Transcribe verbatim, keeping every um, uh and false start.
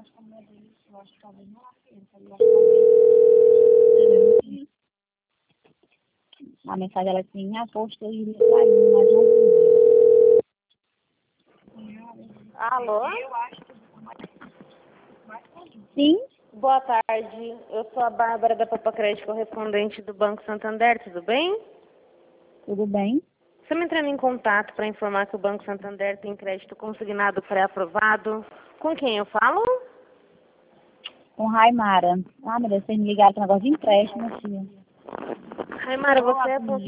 A mensagem ela assim, minha posta e saiu, mas não vi. Alô? Sim, Boa tarde, eu sou a Bárbara da Papa Crédito, correspondente do Banco Santander, tudo bem? tudo bem. Estamos entrando em contato para informar que o Banco Santander tem crédito consignado pré-aprovado. Com quem eu falo? Com Raimara. Ah, meu Deus, vocês me ligaram para negócio de empréstimo, tia. Raimara, você é